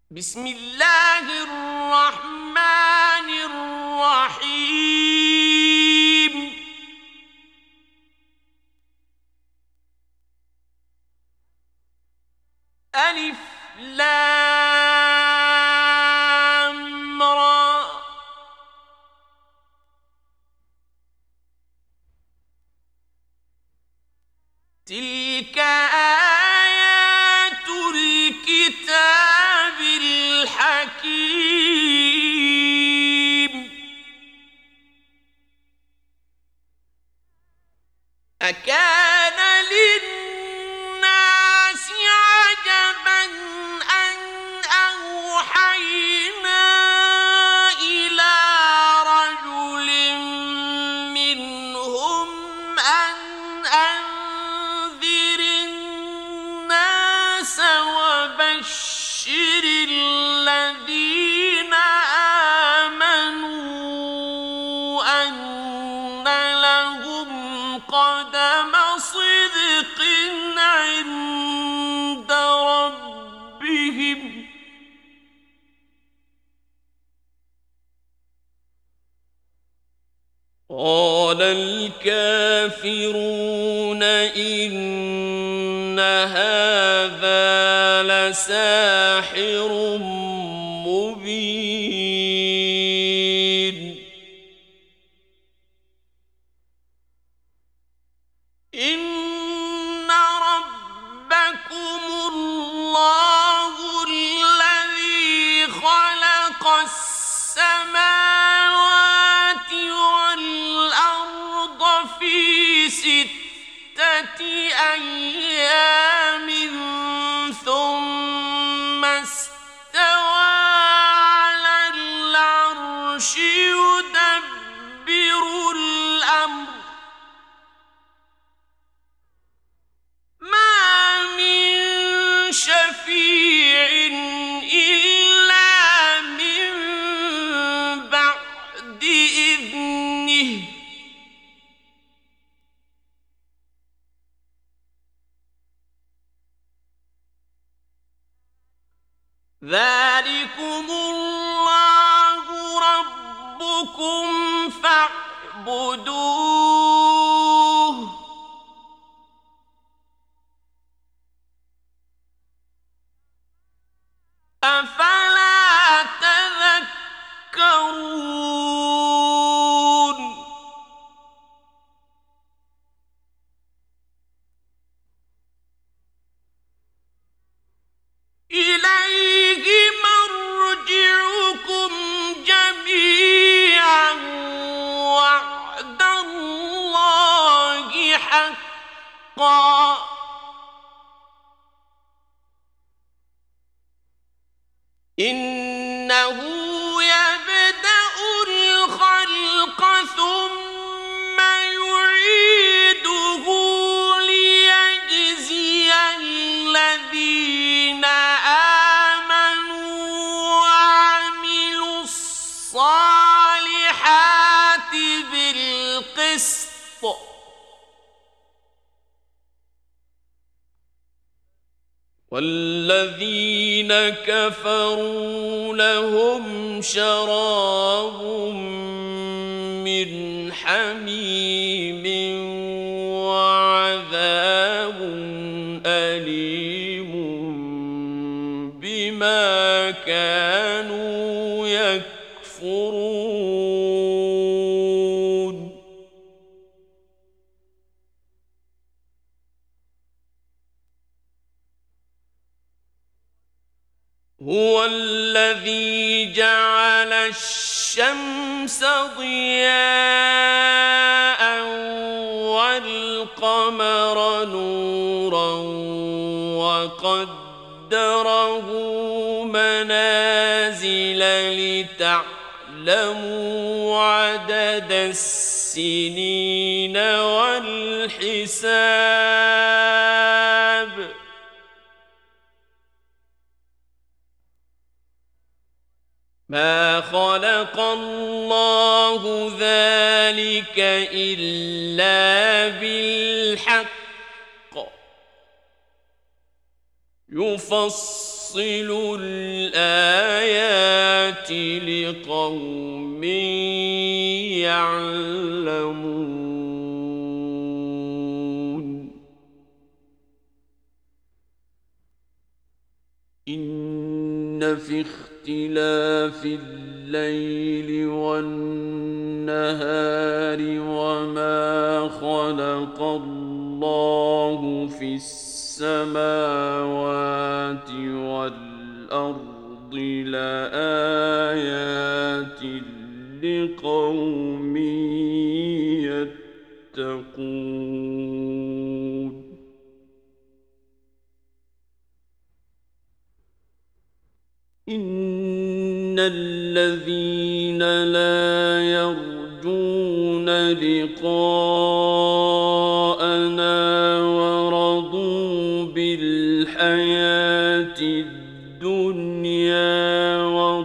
بسم الله الرحمن الرحيم. ألف لام را. تلك آيات الكتاب الحكيم. أكان للناس عجبا أن أوحينا إلى رجل منهم أن أنذر الناس وبشر الذين آمنوا أن لهم قدم صدق عند ربهم. قال الكافرون إن هذا لساحر مبين. إن ربكم الله الذي خلق السماوات والأرض في 6 أيام ثم استوى على العرش يدبر الأمر. ما من شفيع إلا من بعد إذنه. ذلكم الله ربكم فاعبدوه. أفلا تذكرون. إليه مرجعكم جميعا وعد الله حقا. إنه يبدأ الخلق ثم يعيده ليجزي الذين آمنوا وعملوا الصالحات بالقسط. والذين كفروا لهم شراب من حميم وعذاب أليم بما كانوا يكفرون. هو الذي جعل الشمس ضياء والقمر نورا وقدره منازل لتعلموا عدد السنين والحساب. ما خلق الله ذلك إلا بالحق يفصل الآيات لقوم يعلمون إن في اختلاف الليل والنهار وما خلق الله في السماوات والأرض لآيات لقوم يتقون إن الذين لا يرجون لقاءنا ورضوا بالحياة الدنيا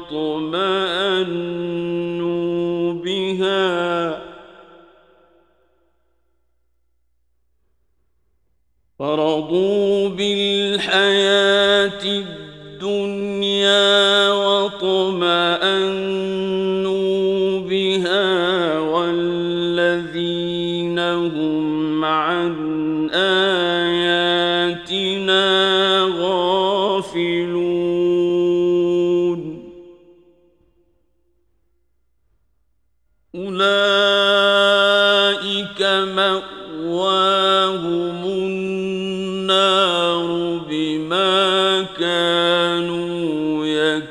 واطمأنوا بها والذين هم عن آياتنا غافلون أولئك مأواهم النار بما كانوا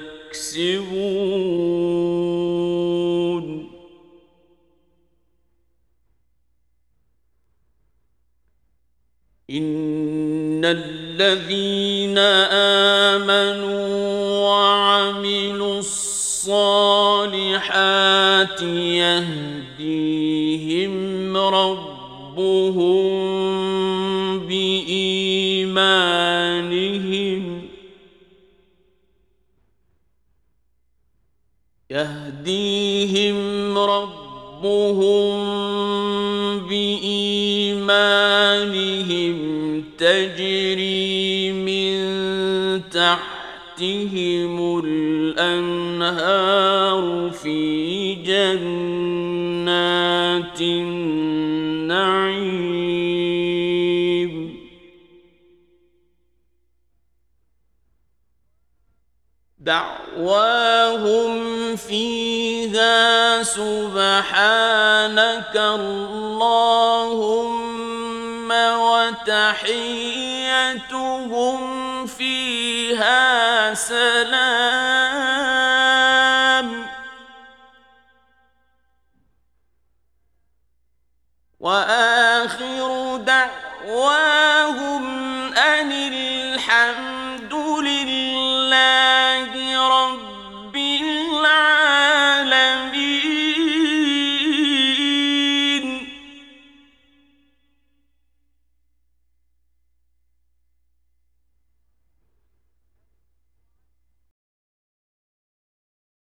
يكسبون إن الذين آمنوا وعملوا الصالحات يهديهم ربهم بإيمانهم تجري من تحتهم الأنهار في جنات النعيم دعواهم فيها سبحانك اللهم وتحيتهم فيها سلام وآخر دعواهم